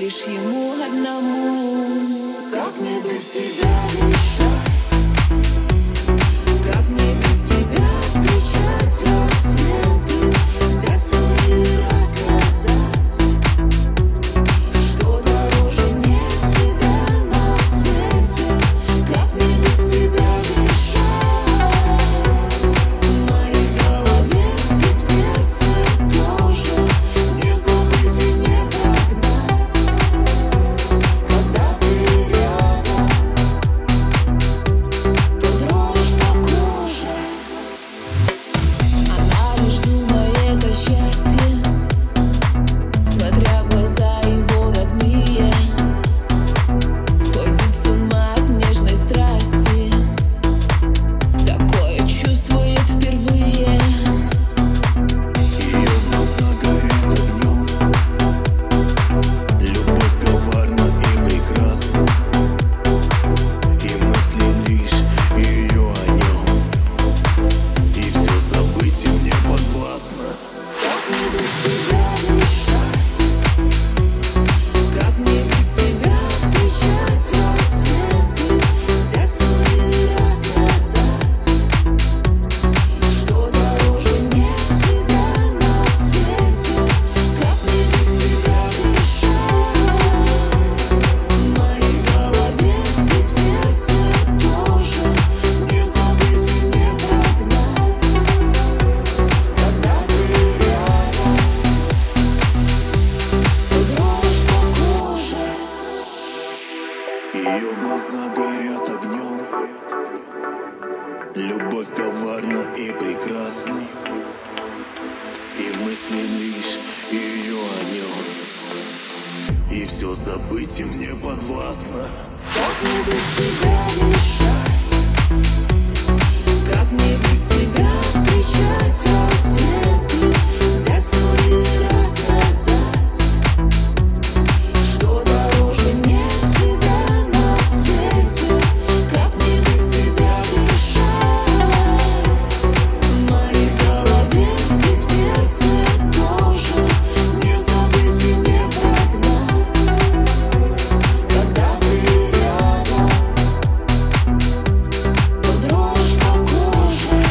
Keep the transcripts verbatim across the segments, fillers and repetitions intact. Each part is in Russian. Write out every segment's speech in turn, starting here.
лишь ему одному. Как мне без тебя дышать? Как мне без тебя встречать рассветы? Взять свой раз назад. Что дороже нет тебя на свете? Как мне без тебя дышать? В моей голове и сердце тоже не забыть и не прогнать. Когда ты рядом, то дрожь по коже. Она лишь думает о счастье, смотря в глаза его родные, сходит с ума от нежной страсти. Такое чувствует впервые. Ее глаза горят огнем, любовь коварна и прекрасна, и мысли лишь ее о нем, и все забыть им не подвластно. Как мне без тебя дышать? Как мне без тебя встречать рассветы? Взять свой раз назад. Что дороже нет тебя на свете? Как мне без тебя дышать? В моей голове и сердце тоже не забыть и не прогнать. Когда ты рядом, то дрожь по коже. Ее глаза горят огнем, любовь коварна и прекрасна, и мысли лишь ее о нем, и все забыть им не подвластно. Как мне без тебя дышать? Как мне без тебя встречать рассветы? Взять свой раз назад. Что дороже нет тебя на свете? Как мне без тебя дышать? В моей голове и сердце тоже не забыть и не прогнать. Когда ты рядом, то дрожь по коже.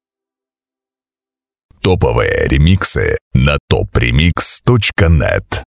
Топовые ремиксы на топ ремикс точка нет.